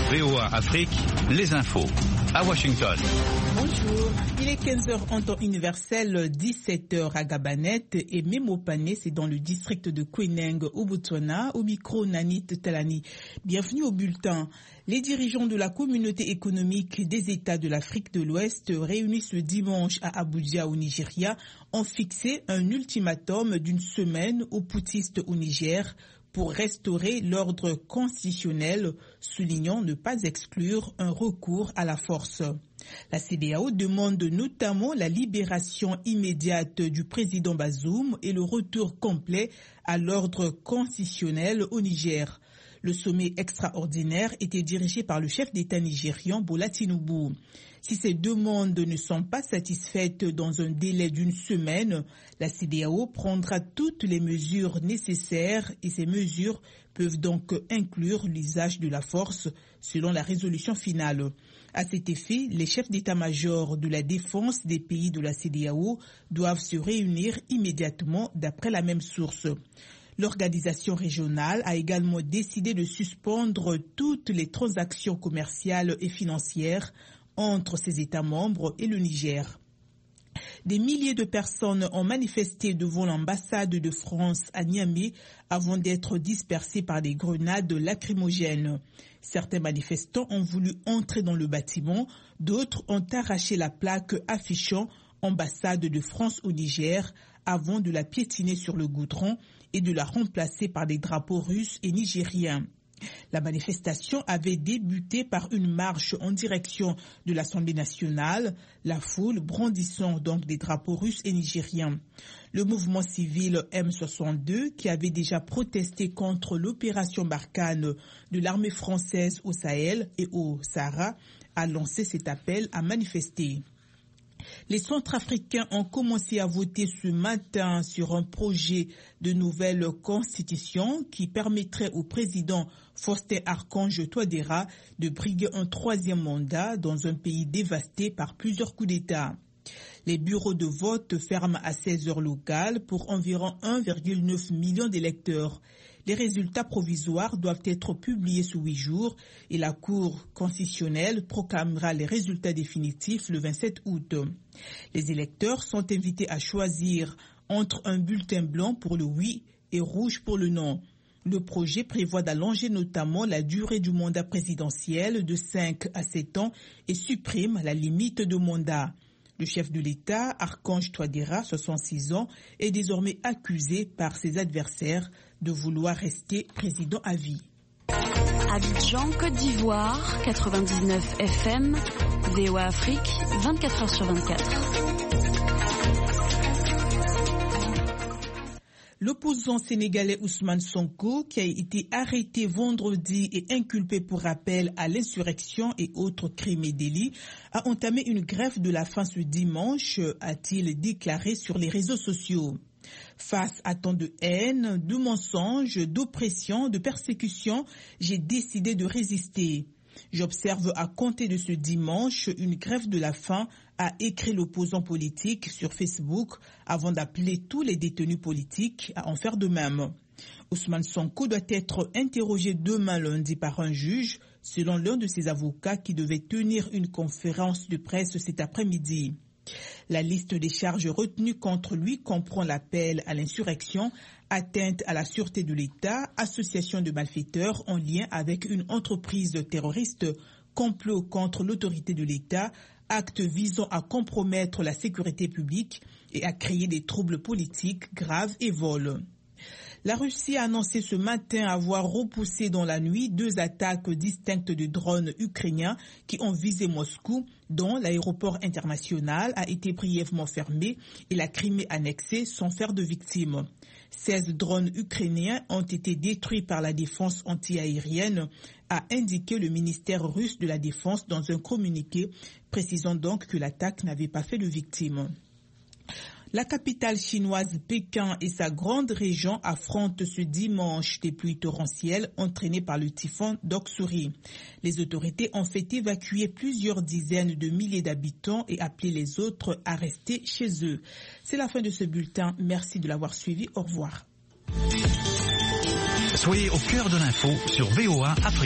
VOA Afrique, les infos. À Washington. Bonjour, il est 15h en temps universel, 17h à Gabanet et Memopane, c'est dans le district de Kweneng au Botswana, au micro Nanit Talani. Bienvenue au bulletin. Les dirigeants de la communauté économique des États de l'Afrique de l'Ouest réunis ce dimanche à Abuja au Nigeria ont fixé un ultimatum d'une semaine aux poutistes au Niger pour restaurer l'ordre constitutionnel, soulignant ne pas exclure un recours à la force. La CEDEAO demande notamment la libération immédiate du président Bazoum et le retour complet à l'ordre constitutionnel au Niger. Le sommet extraordinaire était dirigé par le chef d'État nigérian Bola Tinubu. Si ces demandes ne sont pas satisfaites dans un délai d'une semaine, la CEDEAO prendra toutes les mesures nécessaires et ces mesures peuvent donc inclure l'usage de la force selon la résolution finale. À cet effet, les chefs d'état-major de la défense des pays de la CEDEAO doivent se réunir immédiatement d'après la même source. L'organisation régionale a également décidé de suspendre toutes les transactions commerciales et financières entre ses États membres et le Niger. Des milliers de personnes ont manifesté devant l'ambassade de France à Niamey avant d'être dispersées par des grenades lacrymogènes. Certains manifestants ont voulu entrer dans le bâtiment, d'autres ont arraché la plaque affichant « Ambassade de France au Niger » avant de la piétiner sur le goudron et de la remplacer par des drapeaux russes et nigériens. La manifestation avait débuté par une marche en direction de l'Assemblée nationale, la foule brandissant donc des drapeaux russes et nigériens. Le mouvement civil M62, qui avait déjà protesté contre l'opération Barkhane de l'armée française au Sahel et au Sahara, a lancé cet appel à manifester. Les Centrafricains ont commencé à voter ce matin sur un projet de nouvelle constitution qui permettrait au président Faustin-Archange Touadéra de briguer un troisième mandat dans un pays dévasté par plusieurs coups d'État. Les bureaux de vote ferment à 16 heures locales pour environ 1,9 million d'électeurs. Les résultats provisoires doivent être publiés sous 8 jours et la Cour constitutionnelle proclamera les résultats définitifs le 27 août. Les électeurs sont invités à choisir entre un bulletin blanc pour le oui et rouge pour le non. Le projet prévoit d'allonger notamment la durée du mandat présidentiel de 5 à 7 ans et supprime la limite de mandat. Le chef de l'État, Archange Touadéra, 66 ans, est désormais accusé par ses adversaires de vouloir rester président à vie. Abidjan, Côte d'Ivoire, 99 FM, VOA Afrique, 24h sur 24. L'opposant sénégalais Ousmane Sonko, qui a été arrêté vendredi et inculpé pour appel à l'insurrection et autres crimes et délits, a entamé une grève de la faim ce dimanche, a-t-il déclaré sur les réseaux sociaux. Face à tant de haine, de mensonges, d'oppression, de persécution, j'ai décidé de résister. J'observe à compter de ce dimanche une grève de la faim, a écrit l'opposant politique sur Facebook avant d'appeler tous les détenus politiques à en faire de même. Ousmane Sonko doit être interrogé demain lundi par un juge, selon l'un de ses avocats qui devait tenir une conférence de presse cet après-midi. La liste des charges retenues contre lui comprend l'appel à l'insurrection, atteinte à la sûreté de l'État, association de malfaiteurs en lien avec une entreprise terroriste, complot contre l'autorité de l'État, actes visant à compromettre la sécurité publique et à créer des troubles politiques graves et vol. La Russie a annoncé ce matin avoir repoussé dans la nuit 2 attaques distinctes de drones ukrainiens qui ont visé Moscou, dont l'aéroport international a été brièvement fermé et la Crimée annexée sans faire de victimes. 16 drones ukrainiens ont été détruits par la défense antiaérienne, a indiqué le ministère russe de la Défense dans un communiqué, précisant donc que l'attaque n'avait pas fait de victimes. La capitale chinoise Pékin et sa grande région affrontent ce dimanche des pluies torrentielles entraînées par le typhon Doksuri. Les autorités ont fait évacuer plusieurs dizaines de milliers d'habitants et appelé les autres à rester chez eux. C'est la fin de ce bulletin. Merci de l'avoir suivi. Au revoir. Soyez au cœur de l'info sur VOA Afrique.